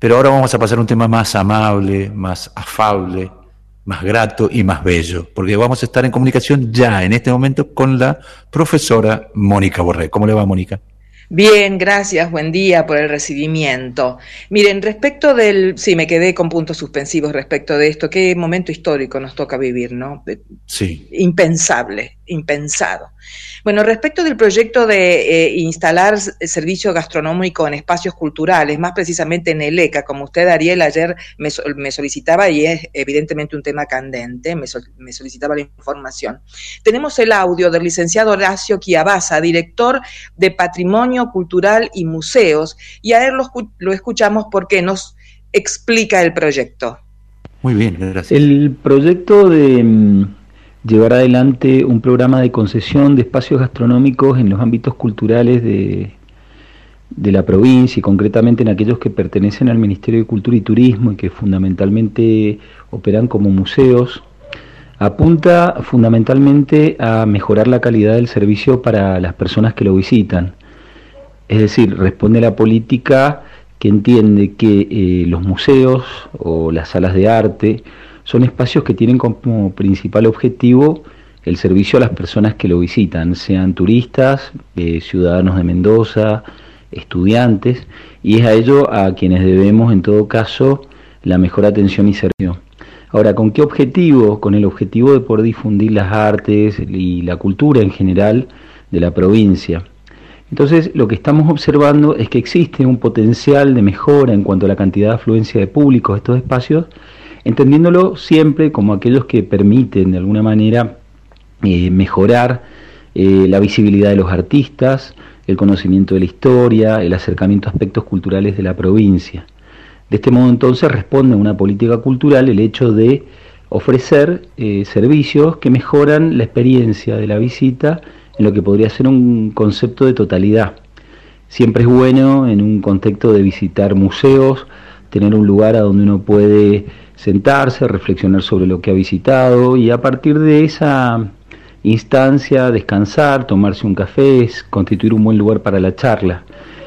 Pero ahora vamos a pasar a un tema más amable, más afable, más grato y más bello, porque vamos a estar en comunicación ya en este momento con la profesora Mónica Borré. ¿Cómo le va, Mónica? Bien, gracias, buen día por el recibimiento. Miren, sí, me quedé con puntos suspensivos respecto de esto, qué momento histórico nos toca vivir, ¿no? Sí. Impensable, impensado. Bueno, respecto del proyecto de instalar servicio gastronómico en espacios culturales, más precisamente en el ECA, como usted, Ariel, ayer me solicitaba, y es evidentemente un tema candente, me solicitaba la información. Tenemos el audio del licenciado Horacio Chiavasa, director de Patrimonio Cultural y Museos, y a él lo escuchamos porque nos explica el proyecto. Muy bien, gracias. El proyecto de llevar adelante un programa de concesión de espacios gastronómicos en los ámbitos culturales de la provincia y concretamente en aquellos que pertenecen al Ministerio de Cultura y Turismo y que fundamentalmente operan como museos, apunta fundamentalmente a mejorar la calidad del servicio para las personas que lo visitan. Es decir, responde a la política que entiende que los museos o las salas de arte son espacios que tienen como principal objetivo el servicio a las personas que lo visitan, sean turistas, ciudadanos de Mendoza, estudiantes, y es a ello a quienes debemos en todo caso la mejor atención y servicio. Ahora, ¿con qué objetivo? Con el objetivo de poder difundir las artes y la cultura en general de la provincia. Entonces, lo que estamos observando es que existe un potencial de mejora en cuanto a la cantidad de afluencia de público a estos espacios, entendiéndolo siempre como aquellos que permiten de alguna manera mejorar la visibilidad de los artistas, el conocimiento de la historia, el acercamiento a aspectos culturales de la provincia. De este modo entonces responde a una política cultural el hecho de ofrecer servicios que mejoran la experiencia de la visita en lo que podría ser un concepto de totalidad. Siempre es bueno en un contexto de visitar museos, tener un lugar a donde uno puede sentarse, reflexionar sobre lo que ha visitado y a partir de esa instancia descansar, tomarse un café, constituir un buen lugar para la charla.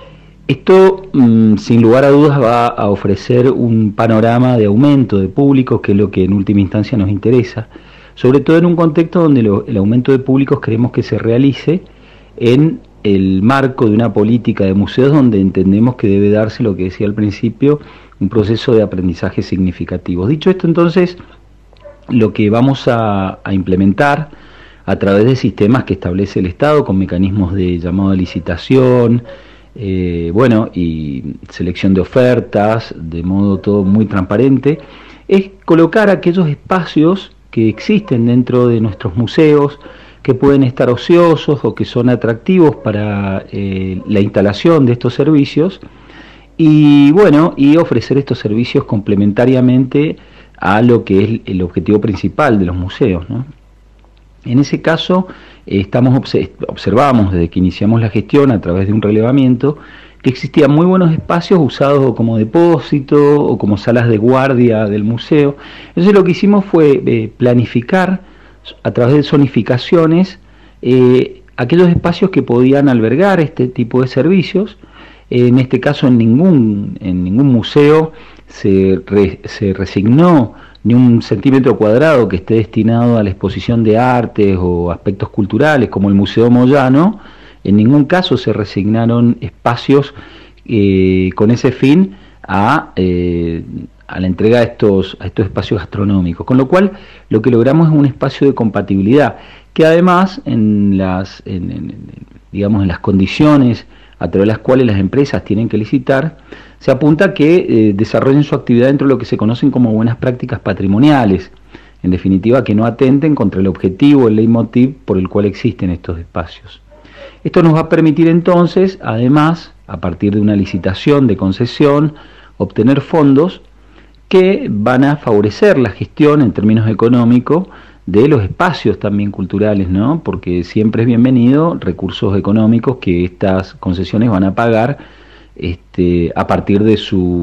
Esto sin lugar a dudas va a ofrecer un panorama de aumento de públicos, que es lo que en última instancia nos interesa, sobre todo en un contexto donde el aumento de públicos queremos que se realice en el marco de una política de museos donde entendemos que debe darse, lo que decía al principio, un proceso de aprendizaje significativo. Dicho esto, entonces, lo que vamos a implementar a través de sistemas que establece el Estado con mecanismos de llamado a licitación, y selección de ofertas, de modo todo muy transparente, es colocar aquellos espacios que existen dentro de nuestros museos, que pueden estar ociosos o que son atractivos para la instalación de estos servicios, y ofrecer estos servicios complementariamente a lo que es el objetivo principal de los museos, ¿no? En ese caso, observamos desde que iniciamos la gestión a través de un relevamiento que existían muy buenos espacios usados como depósito o como salas de guardia del museo. Entonces lo que hicimos fue planificar a través de zonificaciones aquellos espacios que podían albergar este tipo de servicios. En este caso en ningún museo se resignó ni un centímetro cuadrado que esté destinado a la exposición de artes o aspectos culturales, como el Museo Moyano. En ningún caso se resignaron espacios con ese fin a la entrega de estos espacios gastronómicos, con lo cual lo que logramos es un espacio de compatibilidad, que además en las condiciones a través de las cuales las empresas tienen que licitar, se apunta a que desarrollen su actividad dentro de lo que se conocen como buenas prácticas patrimoniales, en definitiva que no atenten contra el objetivo, el leitmotiv por el cual existen estos espacios. Esto nos va a permitir entonces, además, a partir de una licitación de concesión, obtener fondos que van a favorecer la gestión en términos económicos de los espacios también culturales, ¿no? Porque siempre es bienvenido recursos económicos que estas concesiones van a pagar a partir del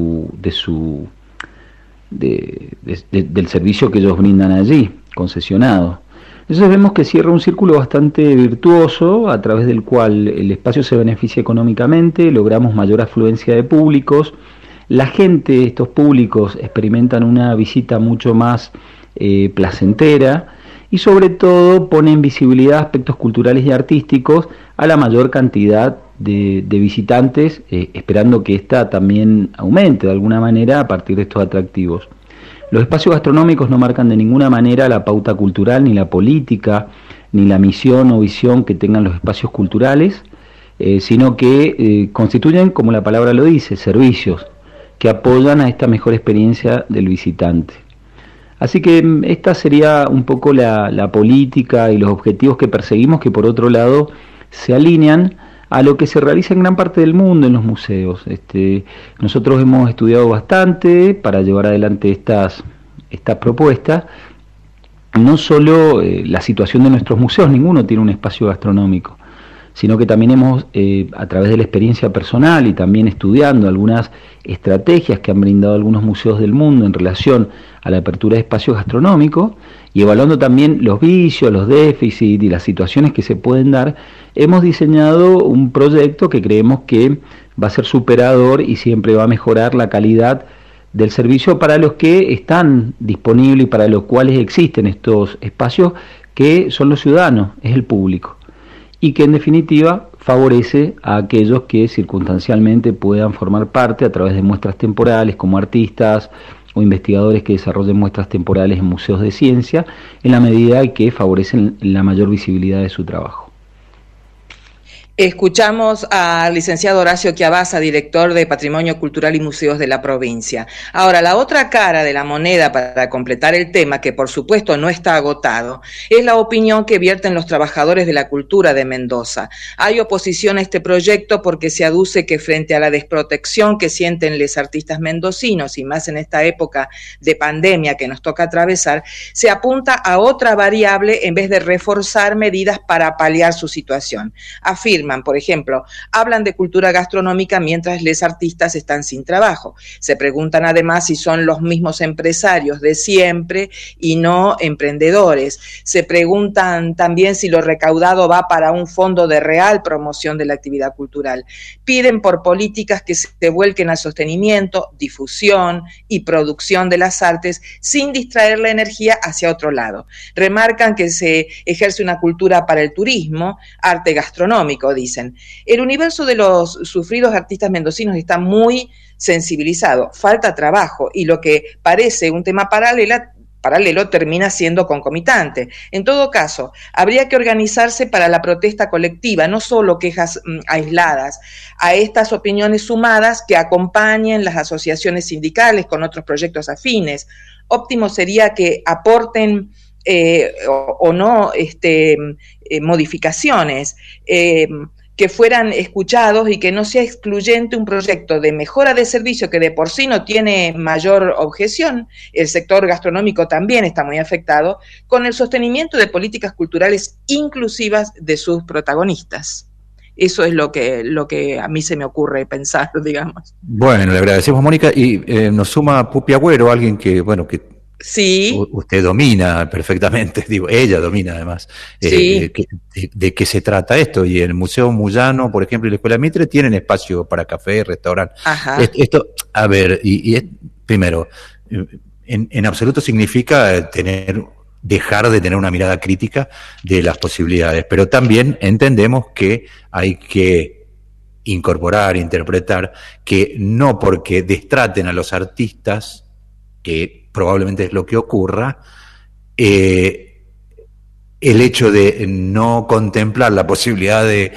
servicio que ellos brindan allí, concesionado. Entonces vemos que cierra un círculo bastante virtuoso a través del cual el espacio se beneficia económicamente, logramos mayor afluencia de públicos, la gente, estos públicos, experimentan una visita mucho más placentera y sobre todo pone en visibilidad aspectos culturales y artísticos a la mayor cantidad de visitantes, esperando que ésta también aumente de alguna manera a partir de estos atractivos. Los espacios gastronómicos no marcan de ninguna manera la pauta cultural, ni la política, ni la misión o visión que tengan los espacios culturales, sino que constituyen, como la palabra lo dice, servicios que apoyan a esta mejor experiencia del visitante. Así que esta sería un poco la política y los objetivos que perseguimos, que por otro lado se alinean a lo que se realiza en gran parte del mundo en los museos. Nosotros hemos estudiado bastante para llevar adelante estas propuestas. No solo la situación de nuestros museos, ninguno tiene un espacio gastronómico, sino que también hemos, a través de la experiencia personal y también estudiando algunas estrategias que han brindado algunos museos del mundo en relación a la apertura de espacios gastronómicos y evaluando también los vicios, los déficits y las situaciones que se pueden dar, hemos diseñado un proyecto que creemos que va a ser superador y siempre va a mejorar la calidad del servicio para los que están disponibles y para los cuales existen estos espacios, que son los ciudadanos, es el público, y que en definitiva favorece a aquellos que circunstancialmente puedan formar parte a través de muestras temporales, como artistas o investigadores que desarrollen muestras temporales en museos de ciencia, en la medida en que favorecen la mayor visibilidad de su trabajo. Escuchamos al licenciado Horacio Chiavazza, director de Patrimonio Cultural y Museos de la provincia. Ahora, la otra cara de la moneda, para completar el tema, que por supuesto no está agotado, es la opinión que vierten los trabajadores de la cultura de Mendoza. Hay oposición a este proyecto porque se aduce que frente a la desprotección que sienten los artistas mendocinos, y más en esta época de pandemia que nos toca atravesar, se apunta a otra variable en vez de reforzar medidas para paliar su situación. Afirma, por ejemplo, hablan de cultura gastronómica mientras los artistas están sin trabajo. Se preguntan además si son los mismos empresarios de siempre y no emprendedores. Se preguntan también si lo recaudado va para un fondo de real promoción de la actividad cultural. Piden por políticas que se vuelquen al sostenimiento, difusión y producción de las artes sin distraer la energía hacia otro lado. Remarcan que se ejerce una cultura para el turismo, arte gastronómico, dicen. El universo de los sufridos artistas mendocinos está muy sensibilizado, falta trabajo y lo que parece un tema paralelo termina siendo concomitante. En todo caso, habría que organizarse para la protesta colectiva, no solo quejas aisladas, a estas opiniones sumadas que acompañen las asociaciones sindicales con otros proyectos afines. Óptimo sería que aporten o no modificaciones que fueran escuchados y que no sea excluyente un proyecto de mejora de servicio que de por sí no tiene mayor objeción. El sector gastronómico también está muy afectado, con el sostenimiento de políticas culturales inclusivas de sus protagonistas. Eso es lo que a mí se me ocurre pensar, digamos. Bueno, le agradecemos, Mónica, y nos suma Pupi Agüero, alguien que sí. Usted domina perfectamente, digo, ella domina además, sí. de qué se trata esto. Y el Museo Muyano, por ejemplo, y la Escuela Mitre tienen espacio para café, restaurante. Esto, a ver, primero, en absoluto significa dejar de tener una mirada crítica de las posibilidades, pero también entendemos que hay que incorporar, interpretar, que no porque destraten a los artistas, que probablemente es lo que ocurra, el hecho de no contemplar la posibilidad de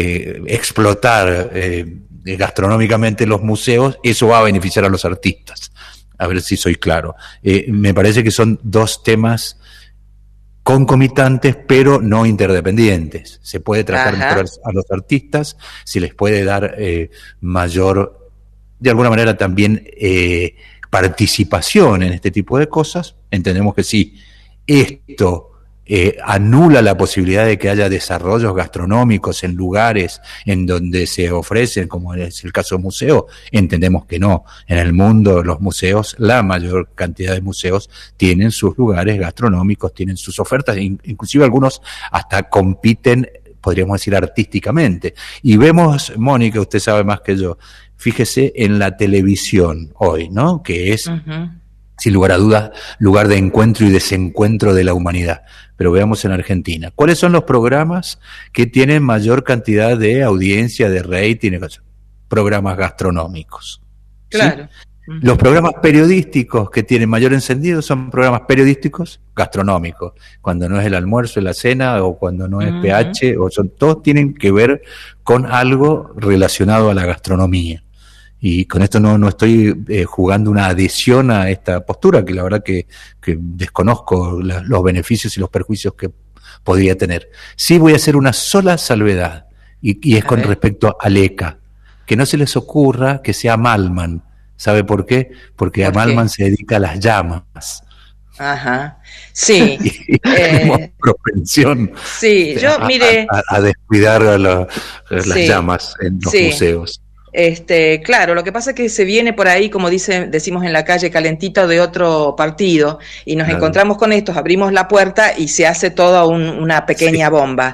explotar gastronómicamente los museos, eso va a beneficiar a los artistas. A ver si soy claro. Me parece que son dos temas concomitantes, pero no interdependientes. Se puede tratar mejor a los artistas, se les puede dar mayor, de alguna manera también, participación en este tipo de cosas. Entendemos que si esto anula la posibilidad de que haya desarrollos gastronómicos en lugares en donde se ofrecen, como es el caso de museo, entendemos que no. En el mundo, los museos, la mayor cantidad de museos tienen sus lugares gastronómicos, tienen sus ofertas, inclusive algunos hasta compiten podríamos decir artísticamente. Y vemos, Mónica, usted sabe más que yo, fíjese en la televisión hoy, ¿no? Que es, sin lugar a dudas, lugar de encuentro y desencuentro de la humanidad. Pero veamos en Argentina. ¿Cuáles son los programas que tienen mayor cantidad de audiencia, de rating? Programas gastronómicos. Claro. ¿Sí? Los programas periodísticos que tienen mayor encendido son programas periodísticos gastronómicos. Cuando no es el almuerzo, la cena, o cuando no es PH, todos tienen que ver con algo relacionado a la gastronomía. Y con esto no estoy jugando una adhesión a esta postura, que la verdad que desconozco los beneficios y los perjuicios que podría tener. Sí voy a hacer una sola salvedad, y es con respecto al ECA. Que no se les ocurra que sea Malman. ¿Sabe por qué? Porque a Malman se dedica a las llamas. Ajá, sí. Y tenemos propensión mire, a descuidar las llamas en los museos. Claro, lo que pasa es que se viene por ahí, como decimos en la calle, calentito de otro partido, y nos encontramos con estos, abrimos la puerta y se hace toda una pequeña bomba.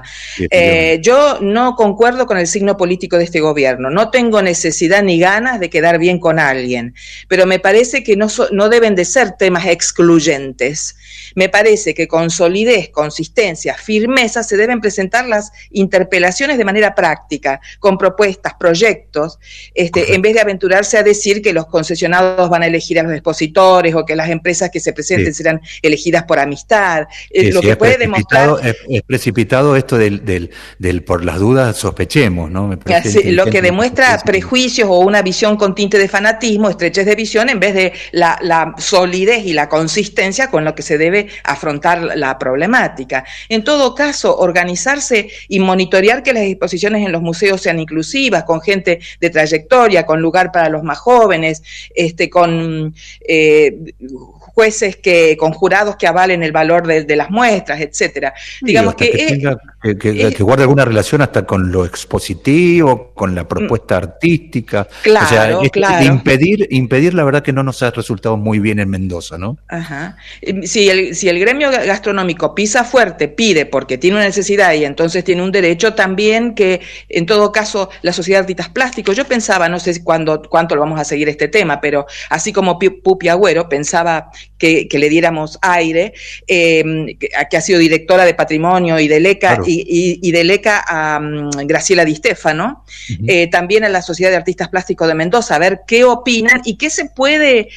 Yo no concuerdo con el signo político de este gobierno, no tengo necesidad ni ganas de quedar bien con alguien, pero me parece que no deben de ser temas excluyentes. Me parece que con solidez, consistencia, firmeza se deben presentar las interpelaciones de manera práctica, con propuestas, proyectos, en vez de aventurarse a decir que los concesionados van a elegir a los expositores o que las empresas que se presenten serán elegidas por amistad. Lo que puede demostrar... Es precipitado esto del por las dudas sospechemos, ¿no? Me parece lo que demuestra prejuicios o una visión con tinte de fanatismo, estrechez de visión, en vez de la solidez y la consistencia con lo que se debe afrontar la problemática. En todo caso, organizarse y monitorear que las exposiciones en los museos sean inclusivas, con gente de trayectoria, con lugar para los más jóvenes, con jueces con jurados que avalen el valor de las muestras, etcétera. Digamos que guarde alguna relación hasta con lo expositivo, con la propuesta artística. Claro, claro. Impedir la verdad que no nos ha resultado muy bien en Mendoza, ¿no? Ajá. Si el gremio gastronómico pisa fuerte, pide porque tiene una necesidad y entonces tiene un derecho, también que en todo caso la Sociedad de Artistas Plásticos, yo pensaba, no sé cuánto lo vamos a seguir este tema, pero así como Pupi Agüero, pensaba que le diéramos aire, que ha sido directora de Patrimonio y del ECA, claro. y del ECA a Graciela Di Stefano, también a la Sociedad de Artistas Plásticos de Mendoza, a ver qué opinan y qué se puede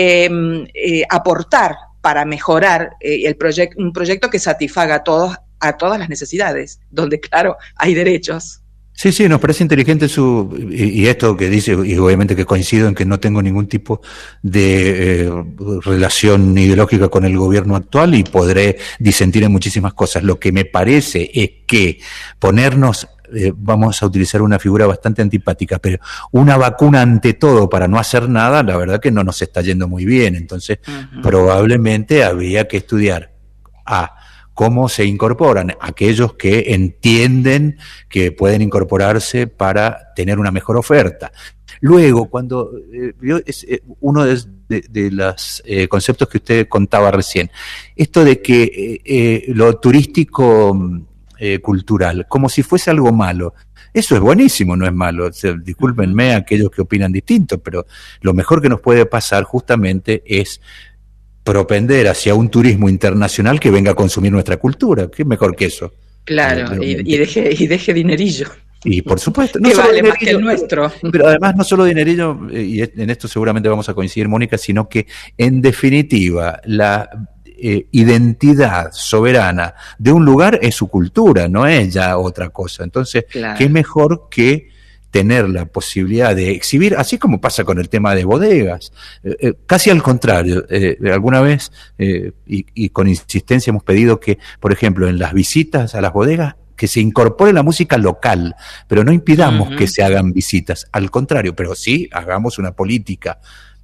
aportar para mejorar un proyecto que satisfaga a todas las necesidades, donde claro, hay derechos. Sí, nos parece inteligente y esto que dice, y obviamente que coincido en que no tengo ningún tipo de relación ideológica con el gobierno actual y podré disentir en muchísimas cosas. Lo que me parece es que ponernos, vamos a utilizar una figura bastante antipática, pero una vacuna ante todo para no hacer nada, la verdad que no nos está yendo muy bien. Entonces, probablemente habría que estudiar cómo se incorporan aquellos que entienden que pueden incorporarse para tener una mejor oferta. Luego, cuando uno de los conceptos que usted contaba recién, esto de que lo turístico cultural, como si fuese algo malo, eso es buenísimo, no es malo. O sea, discúlpenme a aquellos que opinan distinto, pero lo mejor que nos puede pasar justamente es propender hacia un turismo internacional que venga a consumir nuestra cultura. ¿Qué mejor que eso? Claro, y deje dinerillo. Y por supuesto, no que solo vale más que el nuestro. Pero además no solo dinerillo, y en esto seguramente vamos a coincidir, Mónica, sino que en definitiva la identidad soberana de un lugar es su cultura, no es ya otra cosa. Entonces, claro. ¿Qué mejor que tener la posibilidad de exhibir, así como pasa con el tema de bodegas? Casi al contrario, alguna vez y con insistencia hemos pedido que, por ejemplo, en las visitas a las bodegas, que se incorpore la música local, pero no impidamos que se hagan visitas, al contrario, pero sí hagamos una política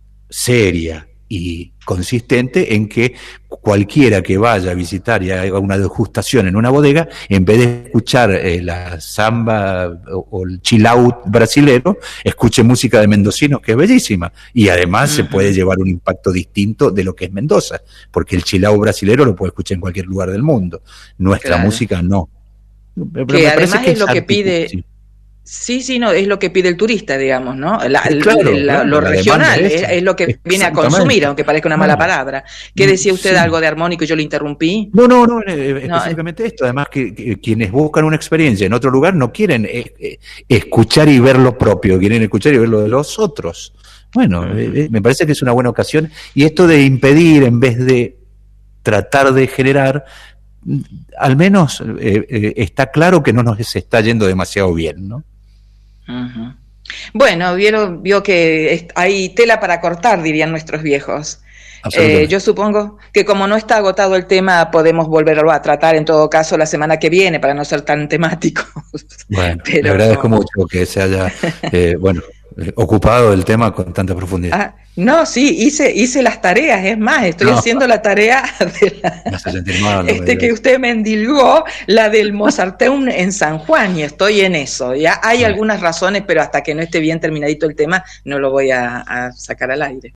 seria y consistente en que cualquiera que vaya a visitar y haga una degustación en una bodega, en vez de escuchar la samba o el chill out brasilero, escuche música de mendocinos, que es bellísima, y además se puede llevar un impacto distinto de lo que es Mendoza, porque el chill out brasilero lo puede escuchar en cualquier lugar del mundo, nuestra música no. Pero que además es lo que pide... Sí. Sí, no, es lo que pide el turista, digamos, ¿no? Claro, lo regional es lo que viene a consumir, aunque parezca una mala palabra. ¿Qué decía usted algo de armónico y yo lo interrumpí? No, específicamente esto. Además que quienes buscan una experiencia en otro lugar no quieren escuchar y ver lo propio, quieren escuchar y ver lo de los otros. Bueno, me parece que es una buena ocasión. Y esto de impedir en vez de tratar de generar, al menos está claro que no nos está yendo demasiado bien, ¿no? Uh-huh. Bueno, vio que hay tela para cortar, dirían nuestros viejos. Yo supongo que como no está agotado el tema, podemos volverlo a tratar en todo caso la semana que viene para no ser tan temático. Bueno, le agradezco mucho que se haya ocupado del tema con tanta profundidad. No, sí, hice las tareas, es más, estoy haciendo la tarea de que usted me endilgó, la del Mozarteum en San Juan, y estoy en eso. Ya hay algunas razones, pero hasta que no esté bien terminadito el tema, no lo voy a sacar al aire.